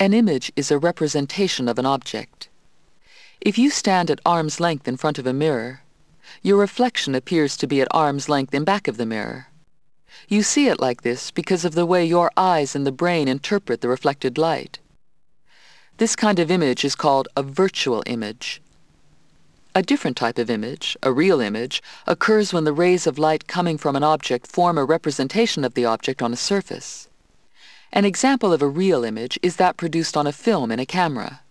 An image is a representation of an object. If you stand at arm's length in front of a mirror, your reflection appears to be at arm's length in back of the mirror. You see it like this because of the way your eyes and the brain interpret the reflected light. This kind of image is called a virtual image. A different type of image, a real image, occurs when the rays of light coming from an object form a representation of the object on a surface. An example of a real image is that produced on a film in a camera.